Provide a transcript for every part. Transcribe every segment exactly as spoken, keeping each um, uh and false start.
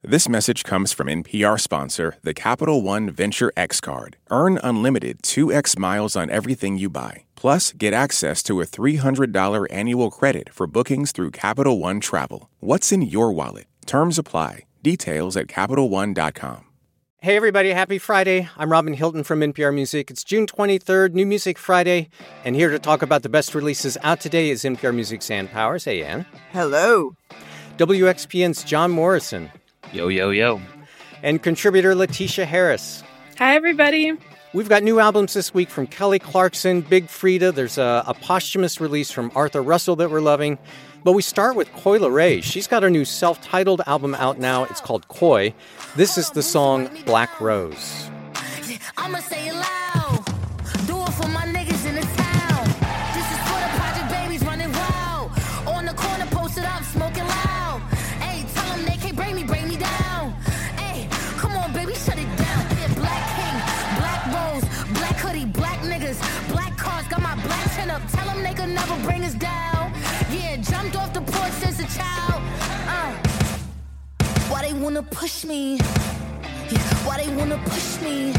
This message comes from N P R sponsor, the Capital One Venture X Card. Earn unlimited two x miles on everything you buy. Plus, get access to a three hundred dollars annual credit for bookings through Capital One Travel. What's in your wallet? Terms apply. Details at Capital One dot com. Hey everybody, happy Friday. I'm Robin Hilton from N P R Music. It's June twenty-third, New Music Friday, and here to talk about the best releases out today is N P R Music's Ann Powers. Hey, Ann. Hello. W X P N's John Morrison. Yo, yo, yo. And contributor Letitia Harris. Hi, everybody. We've got new albums this week from Kelly Clarkson, Big Frida. There's a, a posthumous release from Arthur Russell that we're loving. But we start with Coi Leray. She's got her new self-titled album out now. It's called Coi. This is the song Black Rose. I'ma say it loud. Do it for my niggas in the town. This is for the project babies running wild. On the corner posted up, smoking loud. Hey, tell them they can't break me, break me down. Hey, come on, baby, shut it down. Yeah, Black King, Black Rose, Black Hoodie, Black niggas, Black cars, got my black chin up. Tell them they could never bring us down. Yeah, jumped off the porch since a child. Uh, why they wanna push me? Yeah, why they wanna push me?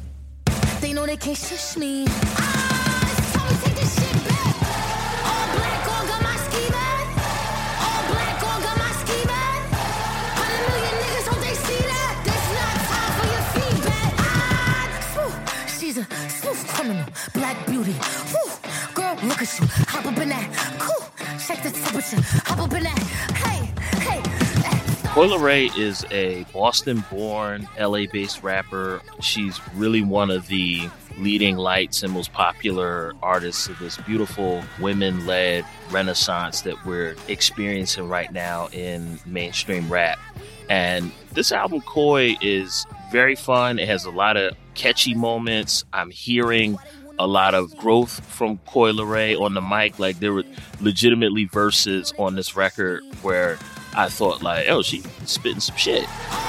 They know they can't shush me. Ah, it's time to take this shit back. All black, all got my ski bag. All black, all got my ski bag. Hundred million niggas, hope they see that. This not time for your feedback. Ah, smooth. She's a smooth criminal, black beauty. Woo, girl, look at you. Hop up in that. Cool. Check the temperature. Hop up in that. Hey, hey. Coi Leray is a Boston-born, L A-based rapper. She's really one of the leading lights and most popular artists of this beautiful women-led renaissance that we're experiencing right now in mainstream rap. And this album, Coi, is very fun. It has a lot of catchy moments. I'm hearing a lot of growth from Coi Leray on the mic. Like, there were legitimately verses on this record where I thought, like, oh, she spitting some shit.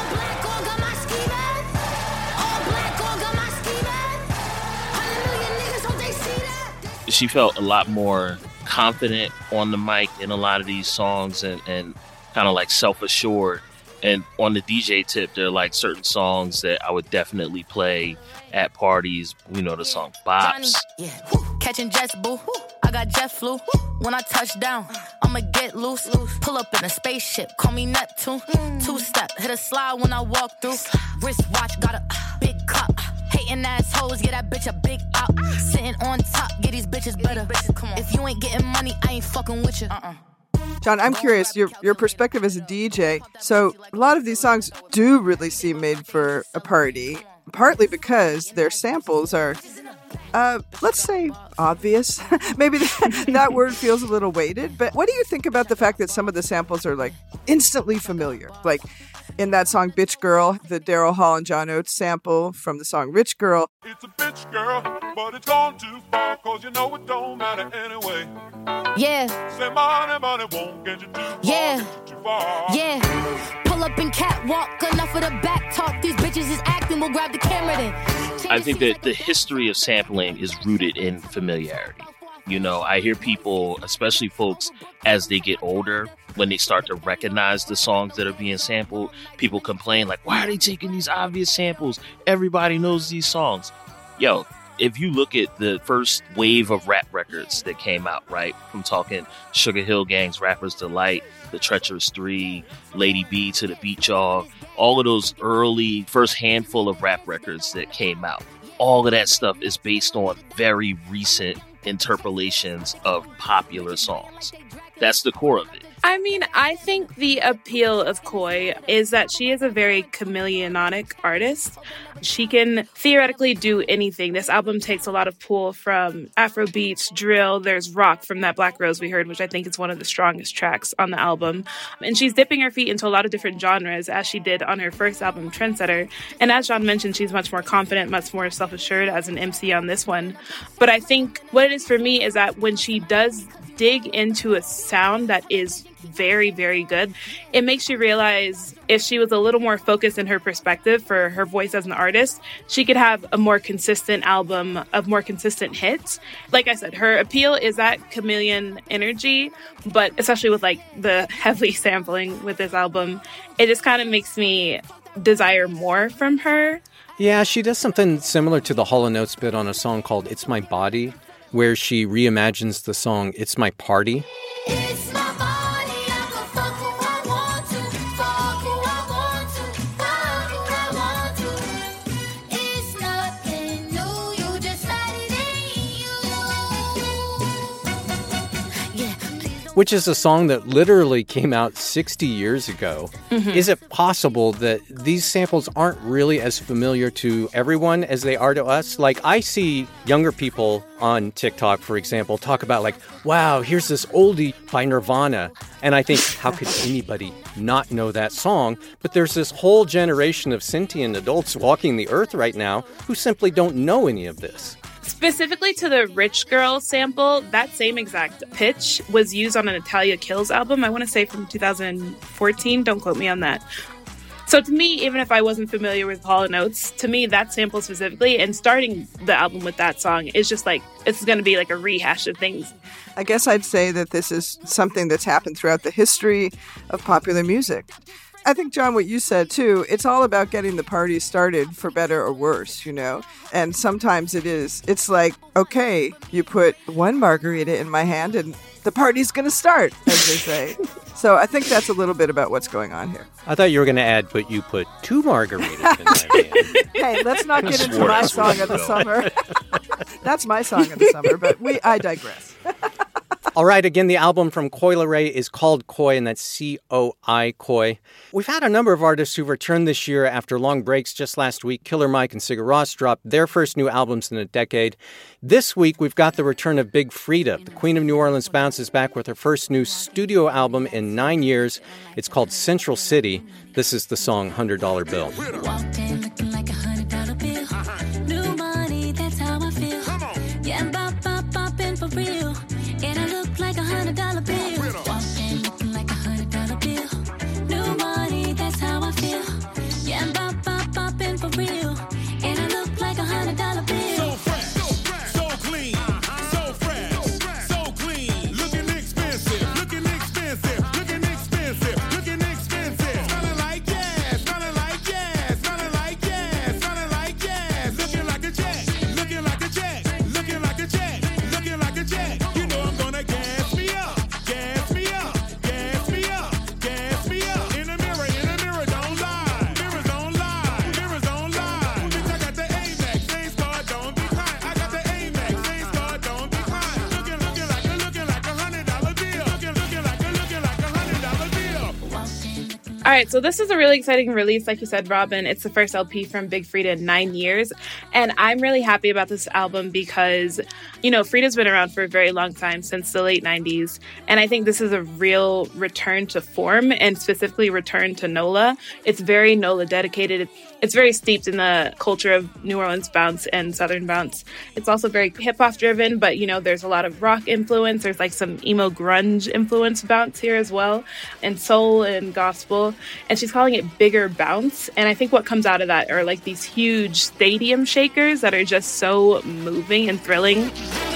She felt a lot more confident on the mic in a lot of these songs and, and kind of like self-assured. And on the D J tip, there are like certain songs that I would definitely play at parties. You know, the song Bops. Yeah. Catching jets, boo. I got jet flu. When I touch down, I'ma get loose. Pull up in a spaceship, call me Neptune. Two step, hit a slide when I walk through. Wrist watch, got a big cup. Hating assholes, get that bitch a big out. Sitting on top, get these bitches better. If you ain't getting money, I ain't fucking with you. Uh-uh. John, I'm curious, your your perspective as a D J. So a lot of these songs do really seem made for a party, partly because their samples are, uh, let's say, obvious. Maybe that, that word feels a little weighted. But what do you think about the fact that some of the samples are like instantly familiar? Like in that song Bitch Girl, the Daryl Hall and John Oates sample from the song Rich Girl. It's a bitch girl, but it's gone too far, cause you know it don't matter anyway. Yeah. Say money, money won't get you too far. Yeah. Get you too far. Yeah. Pull up in catwalk, enough of the back talk. These bitches is acting, we'll grab the camera then. I think that the history of sampling is rooted in familiarity. You know, I hear people, especially folks, as they get older, when they start to recognize the songs that are being sampled, people complain like, why are they taking these obvious samples? Everybody knows these songs. Yo, if you look at the first wave of rap records that came out, right, from talking Sugar Hill Gang's Rapper's Delight, The Treacherous Three, Lady B to the Beat Y'all, all of those early first handful of rap records that came out, all of that stuff is based on very recent interpolations of popular songs. That's the core of it. I mean, I think the appeal of Coi is that she is a very chameleonic artist. She can theoretically do anything. This album takes a lot of pull from Afro beats, drill. There's rock from that Black Rose we heard, which I think is one of the strongest tracks on the album. And she's dipping her feet into a lot of different genres, as she did on her first album, Trendsetter. And as John mentioned, she's much more confident, much more self-assured as an M C on this one. But I think what it is for me is that when she does dig into a sound that is very, very good. It makes you realize if she was a little more focused in her perspective for her voice as an artist, she could have a more consistent album of more consistent hits. Like I said, her appeal is that chameleon energy, but especially with like the heavy sampling with this album, it just kind of makes me desire more from her. Yeah, she does something similar to the Hall and Oates bit on a song called It's My Body, where she reimagines the song It's My Party. It's my body, I can fuck who I want to, fuck who I want to, fuck who I want to. It's nothing new, you just let it in you. Yeah, please don't. Which is a song that literally came out sixty years ago. Mm-hmm. Is it possible that these samples aren't really as familiar to everyone as they are to us? Like, I see younger people on TikTok, for example, talk about like, wow, here's this oldie by Nirvana. And I think, how could anybody not know that song? But there's this whole generation of sentient adults walking the earth right now who simply don't know any of this. Specifically to the Rich Girl sample, that same exact pitch was used on an Natalia Kills album, I want to say from two thousand fourteen. Don't quote me on that. So to me, even if I wasn't familiar with Hall and Oates, to me, that sample specifically and starting the album with that song is just like, it's going to be like a rehash of things. I guess I'd say that this is something that's happened throughout the history of popular music. I think, John, what you said, too, it's all about getting the party started for better or worse, you know? And sometimes it is. It's like, okay, you put one margarita in my hand and the party's going to start, as they say. So I think that's a little bit about what's going on here. I thought you were going to add, but you put two margaritas in my hand. Hey, let's not get into my song of the summer. That's my song of the summer, but we I digress. All right, again, the album from Coi Leray is called Coi, and that's C O I, Coi. We've had a number of artists who've returned this year after long breaks. Just last week, Killer Mike and Sigur Rós dropped their first new albums in a decade. This week, we've got the return of Big Freedia. The Queen of New Orleans bounces back with her first new studio album in nine years. It's called Central City. This is the song one hundred dollar Bill. Walked in looking like a hundred dollar bill. New money, that's how I feel. Yeah, I'm bop, bop, bopping for real. And I look like a hundred dollar bill. Walked in looking like a hundred dollar bill. New money, that's how I feel. Yeah, I'm bop, bop, bopping for real. And I look like a hundred dollar bill. So fresh, so clean, so fresh, so clean. Looking expensive, looking expensive, looking expensive, looking expensive. Smelling like gas, smelling like gas, smelling like gas, smelling like gas. Looking like a jet, looking like a jet, looking like a jet, looking like a jet. You know I'm gonna gas me up, gas me up, gas me up, gas me up. In the mirror, in the mirror, don't lie. Mirrors don't lie, mirrors don't lie. Bitch, I got the Amex, face card, don't be kind. I got the Amex, face card, don't be kind. Looking, looking like a, looking like a hundred dollar bill. Looking, looking like a, looking like a hundred dollar bill. All right, so this is a really exciting release, like you said, Robin. It's the first L P from Big Freedia in nine years. And I'm really happy about this album because, you know, Freedia's been around for a very long time, since the late nineties. And I think this is a real return to form and specifically return to NOLA. It's very NOLA dedicated. It's very steeped in the culture of New Orleans bounce and Southern bounce. It's also very hip-hop driven, but, you know, there's a lot of rock influence. There's like some emo grunge influence bounce here as well, and soul and gospel. And she's calling it Bigger Bounce. And I think what comes out of that are like these huge stadium shakers that are just so moving and thrilling.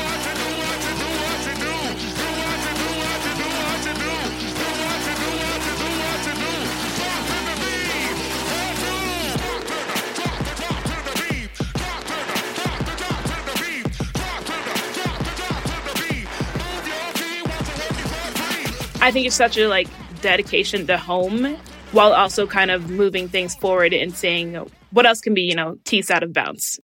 I think it's such a like dedication to home, while also kind of moving things forward and saying what else can be, you know, teased out of bounce.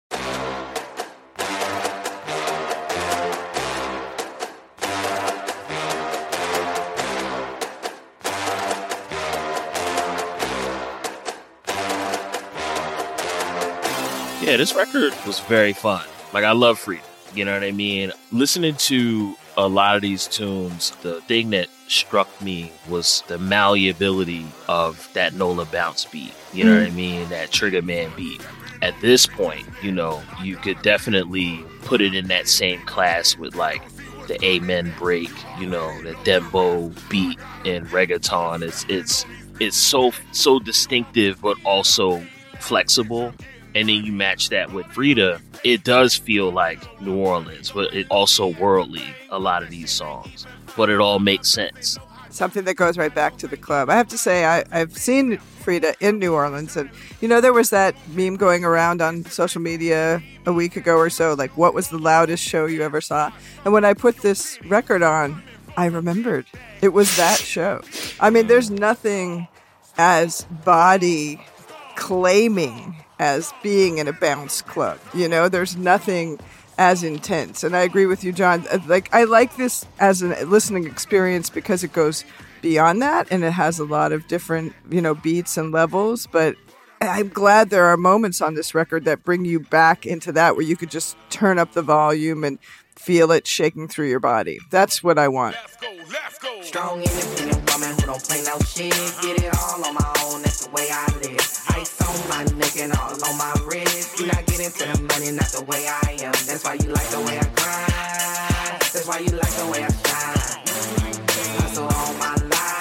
Yeah, this record was very fun. Like, I love Freedia. You know what I mean? Listening to a lot of these tunes, the thing that struck me was the malleability of that NOLA bounce beat. You know mm. what I mean? That Trigger Man beat. At this point, you know, you could definitely put it in that same class with like the amen break, you know, the dembo beat in reggaeton. It's it's it's so so distinctive, but also flexible. And then you match that with Frida, it does feel like New Orleans, but it also worldly, a lot of these songs. But it all makes sense. Something that goes right back to the club. I have to say, I, I've seen Frida in New Orleans, and, you know, there was that meme going around on social media a week ago or so, like, what was the loudest show you ever saw? And when I put this record on, I remembered. It was that show. I mean, there's nothing as body claiming as being in a bounce club. You know, there's nothing as intense. And I agree with you, John. Like, I like this as a listening experience because it goes beyond that and it has a lot of different, you know, beats and levels. But I'm glad there are moments on this record that bring you back into that where you could just turn up the volume and feel it shaking through your body. That's what I want. Let's go, let's go. Strong, independent woman who don't play no shit. Get it all on my own, that's the way I live. Ice on my neck and all on my wrist. You not get into the money, not the way I am. That's why you like the way I grind. That's why you like the way I shine. Hustle all my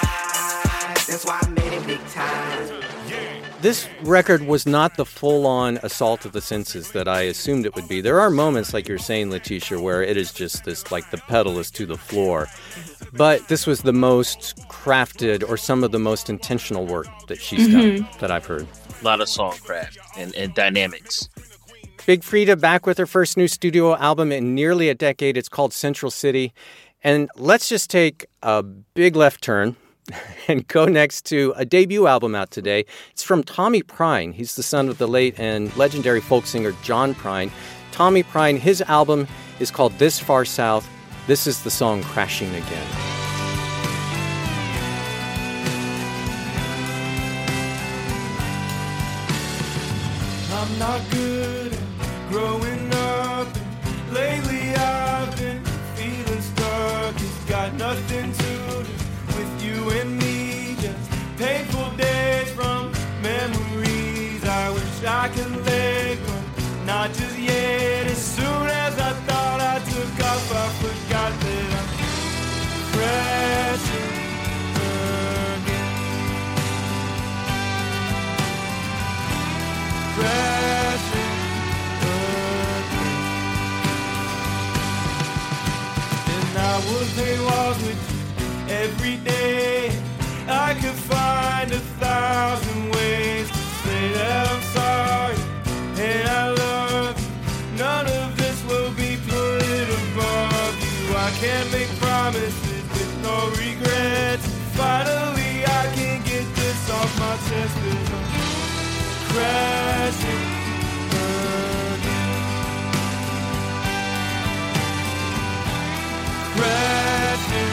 life. That's why I made it big time. This record was not the full-on assault of the senses that I assumed it would be. There are moments, like you're saying, Letitia, where it is just this, like the pedal is to the floor. But this was the most crafted or some of the most intentional work that she's mm-hmm. done that I've heard. A lot of songcraft and, and dynamics. Big Frida back with her first new studio album in nearly a decade. It's called Central City. And let's just take a big left turn and go next to a debut album out today. It's from Tommy Prine. He's the son of the late and legendary folk singer John Prine. Tommy Prine, his album is called This Far South. This is the song Crashing Again. I'm not good at growing up, and lately I've been feeling stuck. It's got nothing to do with you and me, just painful days from memories. I wish I could let go, not just yet. As soon as I thought I took off, I forgot that I'm crashing again. Crashing again. And I will play walls with you every day. I could find a thousand ways to say that I'm sorry and I love you. None of this will be put above you. I can't make promises with no regrets. Finally I can get this off my chest, 'cause I'm crashing again. Crashing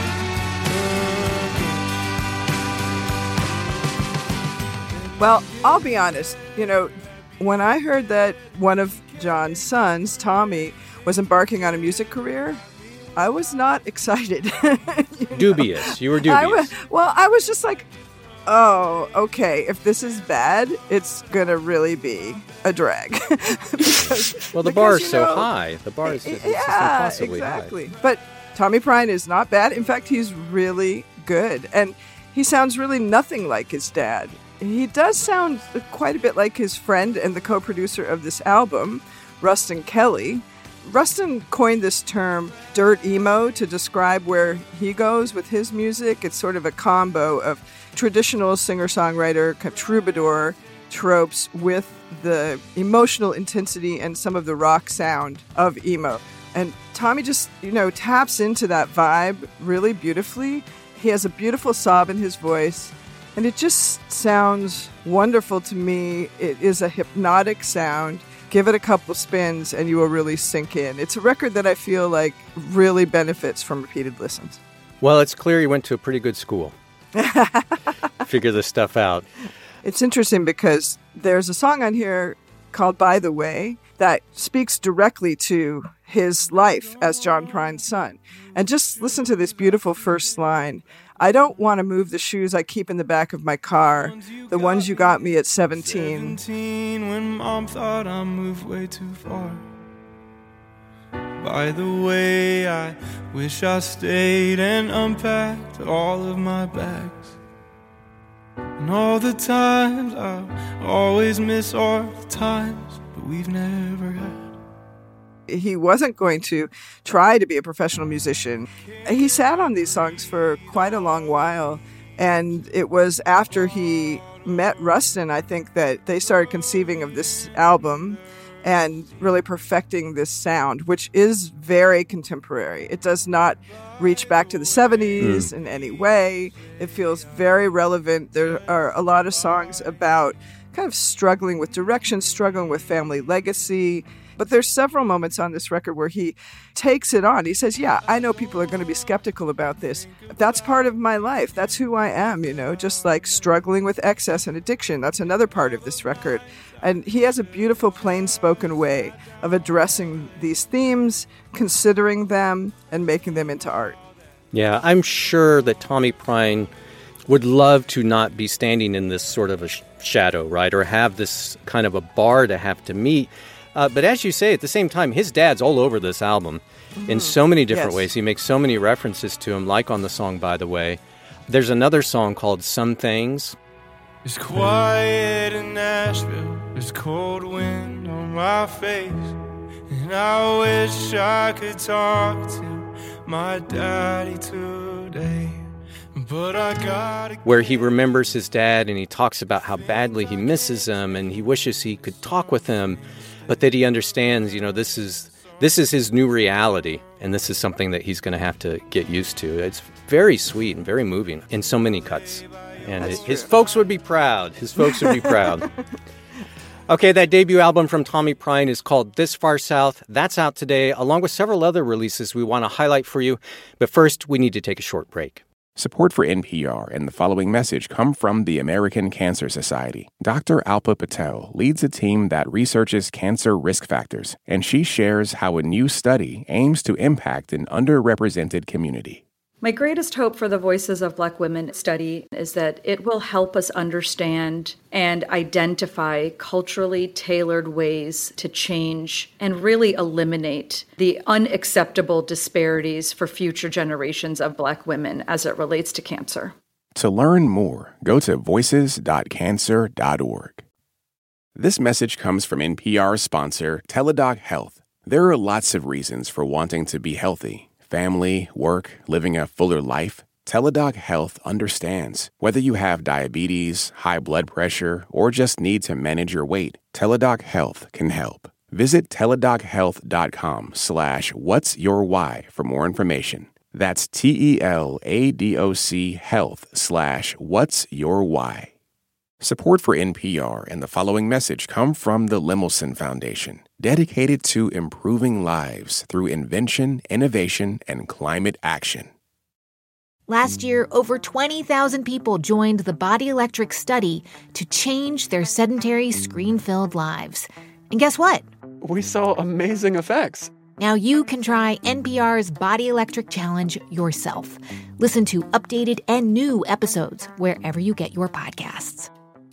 again. Well, I'll be honest, you know, when I heard that one of John's sons, Tommy, was embarking on a music career, I was not excited. you Dubious. know? You were dubious. I was, well, I was just like, oh, okay, if this is bad, it's going to really be a drag. because, well, the because, bar is you so know, high. The bar is it's yeah, just impossibly exactly. high. But Tommy Prine is not bad. In fact, he's really good. And he sounds really nothing like his dad. He does sound quite a bit like his friend and the co-producer of this album, Ruston Kelly. Ruston coined this term dirt emo to describe where he goes with his music. It's sort of a combo of traditional singer-songwriter, troubadour tropes with the emotional intensity and some of the rock sound of emo. And Tommy just, you know, taps into that vibe really beautifully. He has a beautiful sob in his voice, and it just sounds wonderful to me. It is a hypnotic sound. Give it a couple spins and you will really sink in. It's a record that I feel like really benefits from repeated listens. Well, it's clear you went to a pretty good school. Figure this stuff out. It's interesting because there's a song on here called By the Way that speaks directly to his life as John Prine's son. And just listen to this beautiful first line. I don't want to move the shoes I keep in the back of my car, the ones you got me at seventeen. seventeen, when mom thought I moved way too far. By the way, I wish I stayed and unpacked all of my bags. And all the times I always miss all the times, but we've never had. He wasn't going to try to be a professional musician. He sat on these songs for quite a long while, and it was after he met Rustin, I think, that they started conceiving of this album and really perfecting this sound, which is very contemporary. It does not reach back to the seventies mm. in any way. It feels very relevant. There are a lot of songs about kind of struggling with direction, struggling with family legacy. But there's several moments on this record where he takes it on. He says, yeah, I know people are going to be skeptical about this. That's part of my life. That's who I am, you know, just like struggling with excess and addiction. That's another part of this record. And he has a beautiful, plain-spoken way of addressing these themes, considering them, and making them into art. Yeah, I'm sure that Tommy Prine would love to not be standing in this sort of a sh- shadow, right, or have this kind of a bar to have to meet. Uh, but as you say, at the same time, his dad's all over this album mm-hmm. in so many different yes. ways. He makes so many references to him, like on the song, By the Way. There's another song called Some Things. It's quiet in Nashville, there's cold wind on my face, and I wish I could talk to my daddy today. But I gotta where he remembers his dad and he talks about how badly he misses him and he wishes he could talk with him, but that he understands, you know, this is this is his new reality, and this is something that he's going to have to get used to. It's very sweet and very moving in so many cuts. And it, his folks would be proud. His folks would be proud. Okay, that debut album from Tommy Prine is called This Far South. That's out today, along with several other releases we want to highlight for you. But first, we need to take a short break. Support for N P R and the following message come from the American Cancer Society. Doctor Alpa Patel leads a team that researches cancer risk factors, and she shares how a new study aims to impact an underrepresented community. My greatest hope for the Voices of Black Women study is that it will help us understand and identify culturally tailored ways to change and really eliminate the unacceptable disparities for future generations of Black women as it relates to cancer. To learn more, go to voices dot cancer dot org. This message comes from N P R sponsor Teladoc Health. There are lots of reasons for wanting to be healthy. Family, work, living a fuller life. Teladoc Health understands. Whether you have diabetes, high blood pressure, or just need to manage your weight, Teladoc Health can help. Visit teladochealth.com slash what's your why for more information. That's T-E-L-A-D-O-C health slash what's your why. Support for N P R and the following message come from the Lemelson Foundation, dedicated to improving lives through invention, innovation, and climate action. Last year, over twenty thousand people joined the Body Electric study to change their sedentary, screen-filled lives. And guess what? We saw amazing effects. Now you can try N P R's Body Electric Challenge yourself. Listen to updated and new episodes wherever you get your podcasts.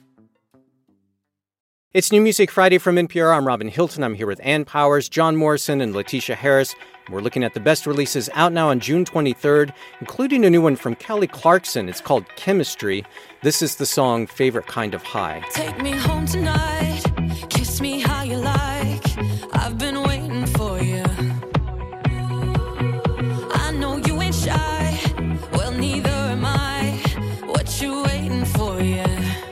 It's New Music Friday from N P R. I'm Robin Hilton. I'm here with Ann Powers, John Morrison, and Letitia Harris. We're looking at the best releases out now on June twenty-third, including a new one from Kelly Clarkson. It's called Chemistry. This is the song Favorite Kind of High. Take me home tonight, kiss me how you like. I've been waiting for you. I know you ain't shy, well neither am I. What you waiting for, yeah?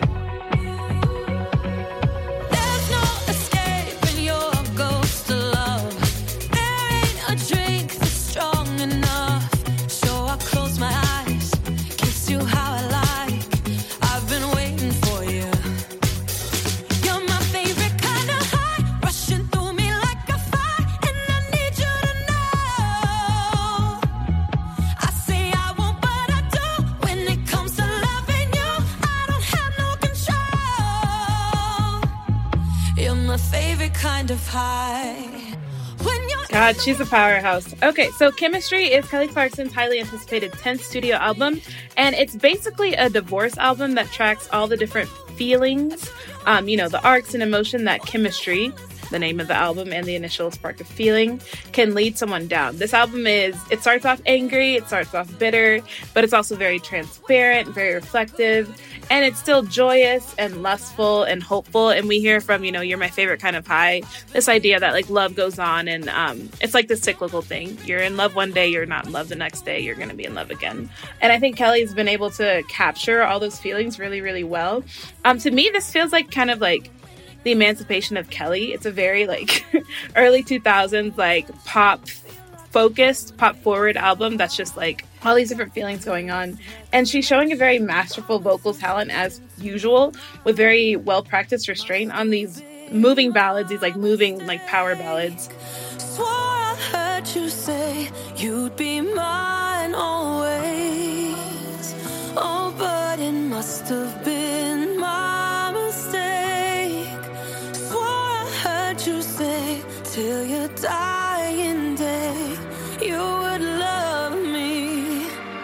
Kind of high. God, she's a powerhouse. Okay, so Chemistry is Kelly Clarkson's highly anticipated tenth studio album, and it's basically a divorce album that tracks all the different feelings, um, you know, the arcs and emotion that chemistry the name of the album and the initial spark of feeling, can lead someone down. This album is, it starts off angry, it starts off bitter, but it's also very transparent, very reflective, and it's still joyous and lustful and hopeful. And we hear from, you know, You're My Favorite Kind of High, this idea that like love goes on, and um, it's like the cyclical thing. You're in love one day, you're not in love the next day, you're going to be in love again. And I think Kelly's been able to capture all those feelings really, really well. Um, to me, this feels like kind of like the emancipation of Kelly. It's a very like early two thousands, like pop focused, pop forward album that's just like all these different feelings going on. And she's showing a very masterful vocal talent as usual, with very well practiced restraint on these moving ballads, these like moving like power ballads. Swore I heard you say you'd be mine always. Oh, but it must have been my mistake. Swore I heard you say till your dying day you would love me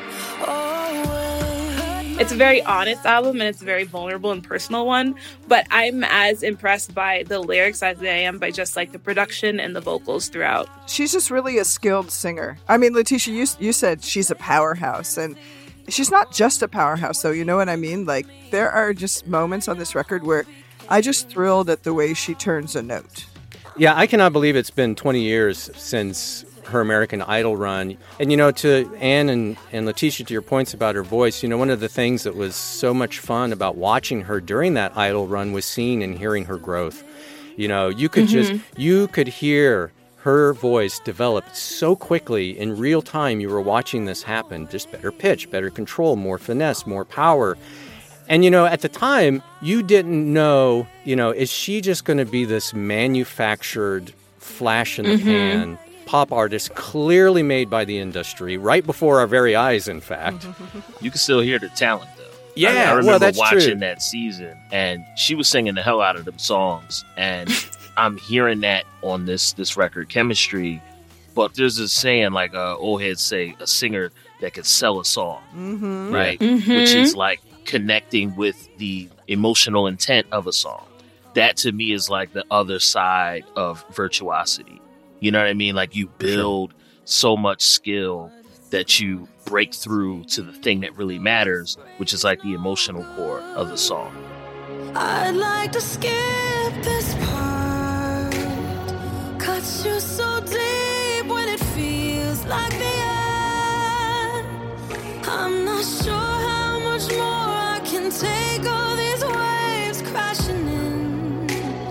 always. It's a very honest album, and it's a very vulnerable and personal one, but I'm as impressed by the lyrics as I am by just like the production and the vocals throughout. She's just really a skilled singer. I mean, Letitia, you, you said she's a powerhouse, and she's not just a powerhouse, though. You know what I mean? Like, there are just moments on this record where I just thrilled at the way she turns a note. Yeah, I cannot believe it's been twenty years since her American Idol run. And, you know, to Anne and, and Letitia, to your points about her voice, you know, one of the things that was so much fun about watching her during that Idol run was seeing and hearing her growth. You know, you could mm-hmm. just, you could hear her voice develop so quickly in real time. You were watching this happen, just better pitch, better control, more finesse, more power. And, you know, at the time, you didn't know, you know, is she just going to be this manufactured flash in the mm-hmm. pan pop artist clearly made by the industry right before our very eyes, in fact? You can still hear the talent, though. Yeah, I, I remember well, that's watching true. that season, and she was singing the hell out of them songs, and I'm hearing that on this this record, Chemistry. But there's this saying, like uh, old heads say, a singer that can sell a song, mm-hmm. right? Mm-hmm. Which is like connecting with the emotional intent of a song. That to me is like the other side of virtuosity. You know what I mean? Like you build sure. so much skill that you break through to the thing that really matters, which is like the emotional core of the song. I'd like to skip this part. Cuts you so deep when it feels like the end. I'm not sure how much more I can take all these waves crashing in.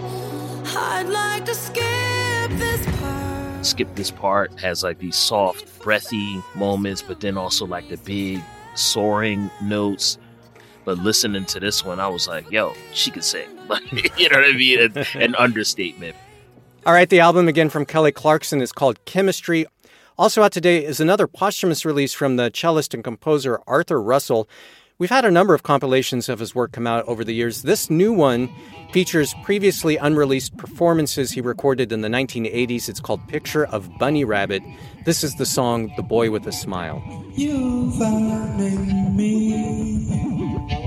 I'd like to skip this part. Skip This Part has like these soft, breathy moments, but then also like the big soaring notes. But listening to this one, I was like, yo, she can sing. You know what I mean? An, an understatement. All right, the album again from Kelly Clarkson is called Chemistry. Also out today is another posthumous release from the cellist and composer Arthur Russell. We've had a number of compilations of his work come out over the years. This new one features previously unreleased performances he recorded in the nineteen eighties. It's called Picture of Bunny Rabbit. This is the song The Boy with a Smile. You found in me the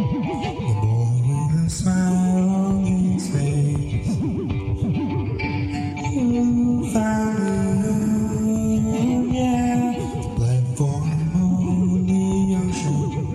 boy with a smile on his face. You found him, yeah, the platform on the ocean.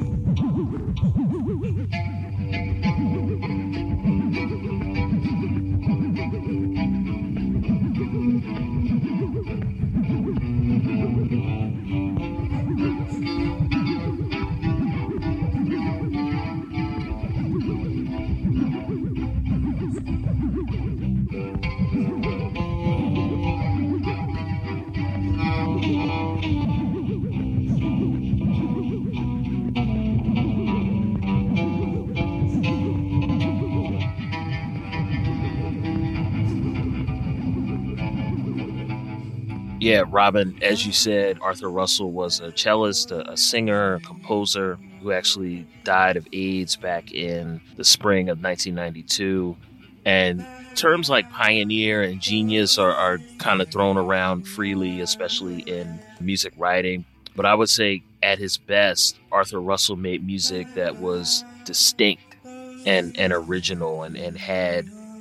Yeah, Robin, as you said, Arthur Russell was a cellist, a, a singer, a composer who actually died of AIDS back in the spring of nineteen ninety-two. And terms like pioneer and genius are, are kind of thrown around freely, especially in music writing. But I would say at his best, Arthur Russell made music that was distinct and, and original and, and had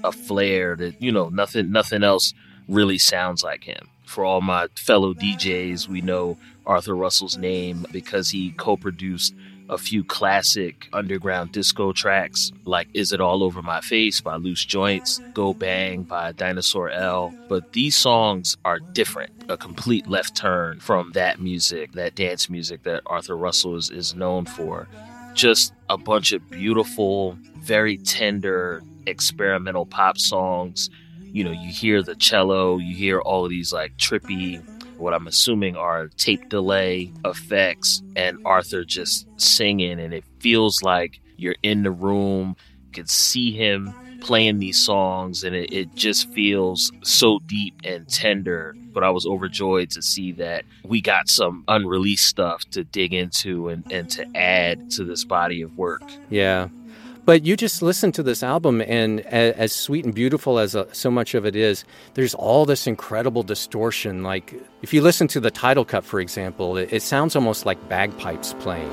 a flair that, you know, nothing nothing else really sounds like him. For all my fellow D Js, we know Arthur Russell's name because he co-produced a few classic underground disco tracks like Is It All Over My Face by Loose Joints, Go Bang by Dinosaur L. But these songs are different, a complete left turn from that music, that dance music that Arthur Russell is, is known for. Just a bunch of beautiful, very tender, experimental pop songs. You know, you hear the cello, you hear all of these like trippy, what I'm assuming are tape delay effects, and Arthur just singing, and it feels like you're in the room. You can see him playing these songs, and it, it just feels so deep and tender. But I was overjoyed to see that we got some unreleased stuff to dig into and, and to add to this body of work. Yeah. But you just listen to this album, and as, as sweet and beautiful as uh, so much of it is, there's all this incredible distortion. Like, if you listen to the title cut, for example, it, it sounds almost like bagpipes playing.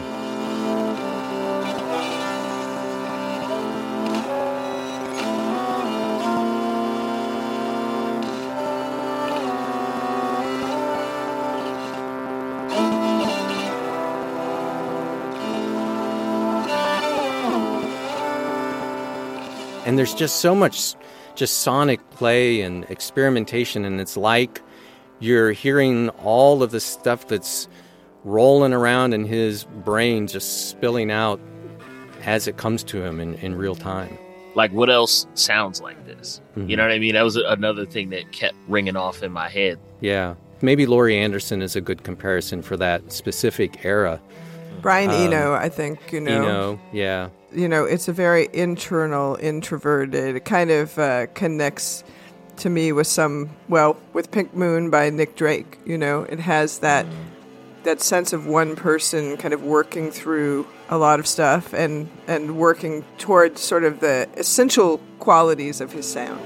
And there's just so much just sonic play and experimentation, and it's like you're hearing all of the stuff that's rolling around in his brain just spilling out as it comes to him in, in real time. Like, what else sounds like this? Mm-hmm. You know what I mean? That was another thing that kept ringing off in my head. Yeah. Maybe Laurie Anderson is a good comparison for that specific era. Brian um, Eno, I think, you know. Eno, yeah. You know, it's a very internal, introverted. It kind of uh, connects to me with some, well, with Pink Moon by Nick Drake. You know, it has that that sense of one person kind of working through a lot of stuff and, and working towards sort of the essential qualities of his sound.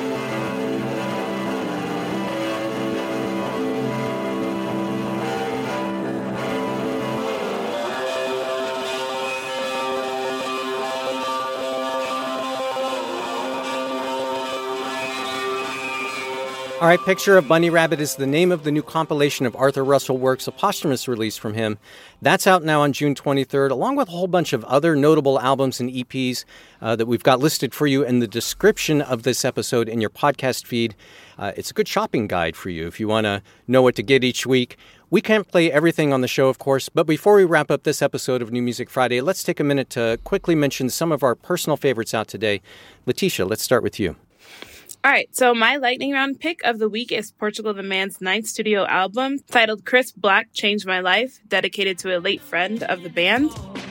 All right, Picture of Bunny Rabbit is the name of the new compilation of Arthur Russell works, a posthumous release from him. That's out now on June twenty-third, along with a whole bunch of other notable albums and E Ps uh, that we've got listed for you in the description of this episode in your podcast feed. Uh, it's a good shopping guide for you if you want to know what to get each week. We can't play everything on the show, of course, but before we wrap up this episode of New Music Friday, let's take a minute to quickly mention some of our personal favorites out today. Letitia, let's start with you. All right, so my lightning round pick of the week is Portugal the Man's ninth studio album titled Chris Black Changed My Life, dedicated to a late friend of the band.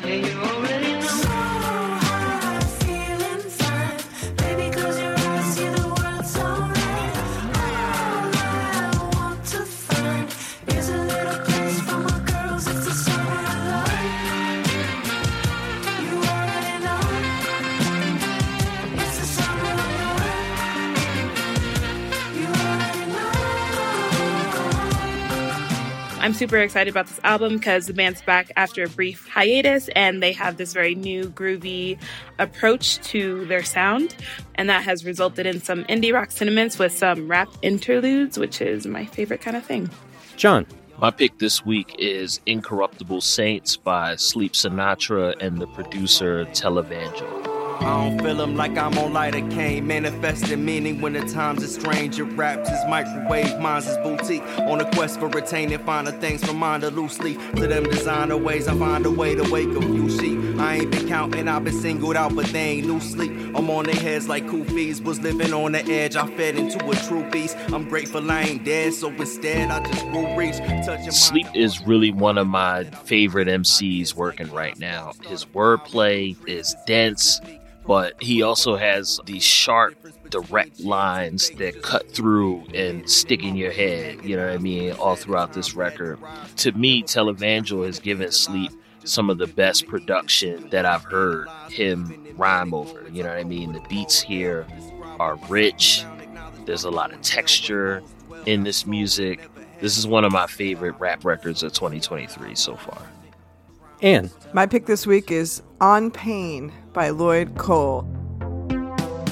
I'm super excited about this album because the band's back after a brief hiatus and they have this very new groovy approach to their sound. And that has resulted in some indie rock sentiments with some rap interludes, which is my favorite kind of thing. John. My pick this week is Incorruptible Saints by Sleep Sinatra and the producer Televangel. I don't feel them like I'm on lighter cane. Manifesting meaning when the times is strange. Your raps is microwave, mine's is boutique. On a quest for retaining finer things from under loosely. To them designer ways, I find a way to wake a few sheep. I ain't been counting, I've been singled out, but they ain't new sleep. I'm on their heads like Kufis. Was living on the edge, I fed into a true beast. I'm grateful I ain't dead, so instead I just will reach. Touching Sleep is really one of my favorite M Cs working right now. His wordplay is dense, but he also has these sharp, direct lines that cut through and stick in your head, you know what I mean, all throughout this record. To me, Televangel has given Sleep some of the best production that I've heard him rhyme over, you know what I mean? The beats here are rich. There's a lot of texture in this music. This is one of my favorite rap records of twenty twenty-three so far. Ann. My pick this week is On Pain by Lloyd Cole. Well,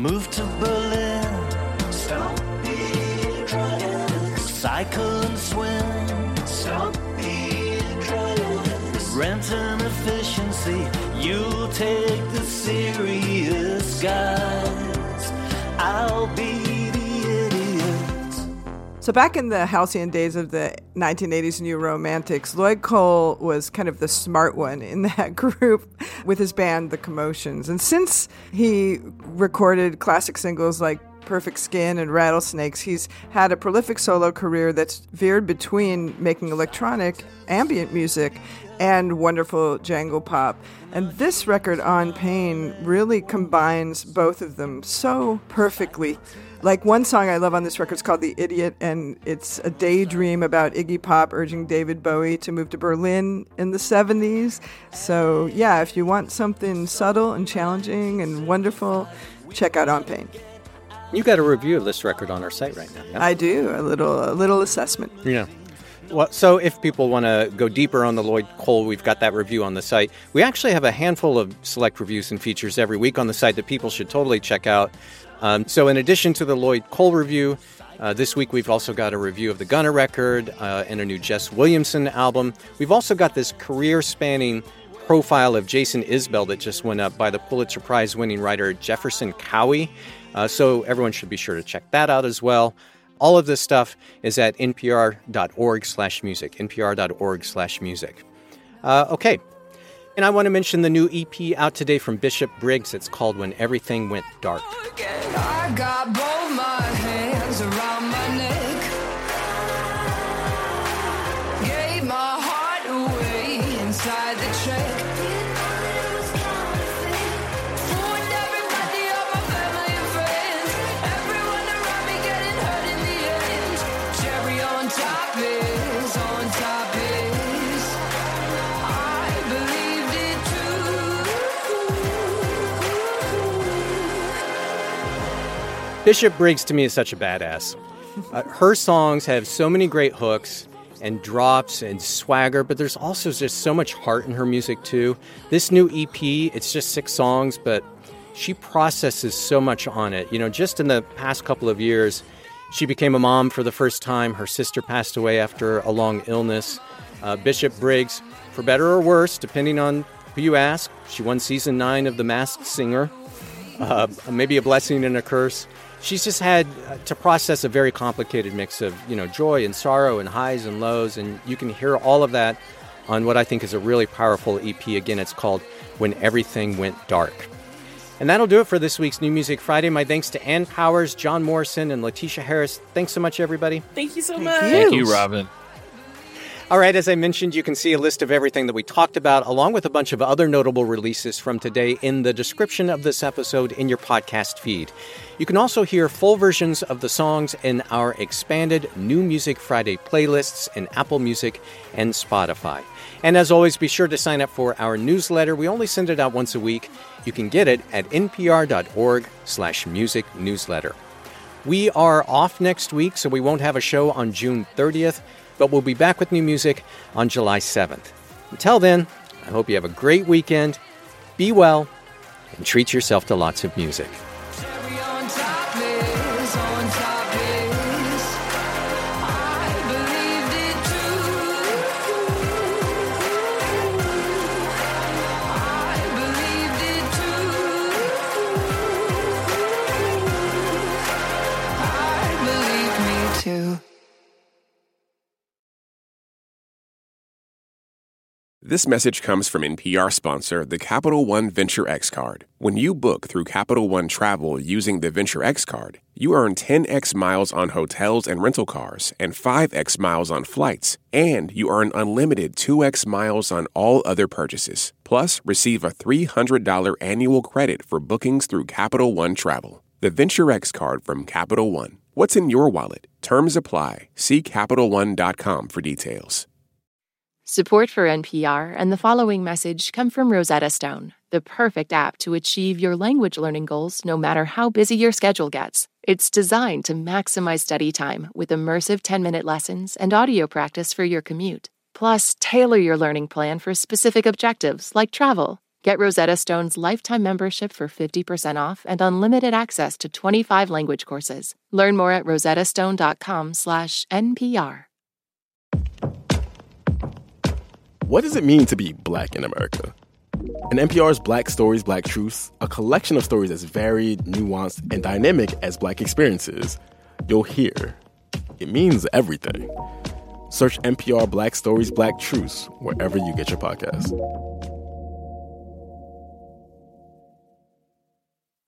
Move to Berlin. Stop being drunk. Cycle and swim. Stop being drunk. Rent and efficiency. You'll take the serious guys. I'll be the idiot. So back in the halcyon days of the nineteen eighties New Romantics, Lloyd Cole was kind of the smart one in that group with his band, The Commotions. And since he recorded classic singles like Perfect Skin and Rattlesnakes, he's had a prolific solo career that's veered between making electronic ambient music and wonderful jangle pop. And this record, On Pain, really combines both of them so perfectly. Like one song I love on this record is called The Idiot, and it's a daydream about Iggy Pop urging David Bowie to move to Berlin in the seventies. So yeah, if you want something subtle and challenging and wonderful, check out On Pain. You got a review of this record on our site right now. Yeah? I do, a little a little assessment. Yeah. Well, so if people want to go deeper on the Lloyd Cole, we've got that review on the site. We actually have a handful of select reviews and features every week on the site that people should totally check out. Um, so in addition to the Lloyd Cole review, uh, this week we've also got a review of the Gunner record uh, and a new Jess Williamson album. We've also got this career-spanning profile of Jason Isbell that just went up by the Pulitzer Prize-winning writer Jefferson Cowie. Uh, so everyone should be sure to check that out as well. All of this stuff is at npr.org slash music, npr.org slash music. Uh, okay. And I want to mention the new E P out today from Bishop Briggs. It's called When Everything Went Dark. I got both my hands around my neck. Gave my heart away inside the track. Ruined everybody, all my family and friends. Everyone around me getting hurt in the end. Cherry on top is, on top is. I believed it too. Bishop Briggs to me is such a badass. Uh, her songs have so many great hooks and drops and swagger, but there's also just so much heart in her music too. This new E P, it's just six songs, but she processes so much on it. You know, just in the past couple of years, she became a mom for the first time. Her sister passed away after a long illness. Uh, Bishop Briggs, for better or worse, depending on who you ask, she won season nine of The Masked Singer. Uh, maybe a blessing and a curse. She's just had to process a very complicated mix of, you know, joy and sorrow and highs and lows, and you can hear all of that on what I think is a really powerful E P. Again, it's called When Everything Went Dark. And that'll do it for this week's New Music Friday. My thanks to Ann Powers, John Morrison, and Letitia Harris. Thanks so much, everybody. Thank you so Thank much. you. Thank you, Robin. All right, as I mentioned, you can see a list of everything that we talked about, along with a bunch of other notable releases from today in the description of this episode in your podcast feed. You can also hear full versions of the songs in our expanded New Music Friday playlists in Apple Music and Spotify. And as always, be sure to sign up for our newsletter. We only send it out once a week. You can get it at npr.org slash music newsletter. We are off next week, so we won't have a show on June thirtieth. But we'll be back with new music on July seventh. Until then, I hope you have a great weekend, be well, and treat yourself to lots of music. Cherry on top is, on top is. I believed it too. I believed it too. I believe me too. This message comes from N P R sponsor, the Capital One Venture X Card. When you book through Capital One Travel using the Venture X Card, you earn ten x miles on hotels and rental cars and five x miles on flights, and you earn unlimited two x miles on all other purchases. Plus, receive a three hundred dollars annual credit for bookings through Capital One Travel. The Venture X Card from Capital One. What's in your wallet? Terms apply. See Capital One dot com for details. Support for N P R and the following message come from Rosetta Stone, the perfect app to achieve your language learning goals no matter how busy your schedule gets. It's designed to maximize study time with immersive ten-minute lessons and audio practice for your commute. Plus, tailor your learning plan for specific objectives like travel. Get Rosetta Stone's lifetime membership for fifty percent off and unlimited access to twenty-five language courses. Learn more at rosettastone.com slash NPR. What does it mean to be Black in America? In N P R's Black Stories, Black Truths, a collection of stories as varied, nuanced, and dynamic as Black experiences, you'll hear it means everything. Search N P R Black Stories, Black Truths wherever you get your podcasts.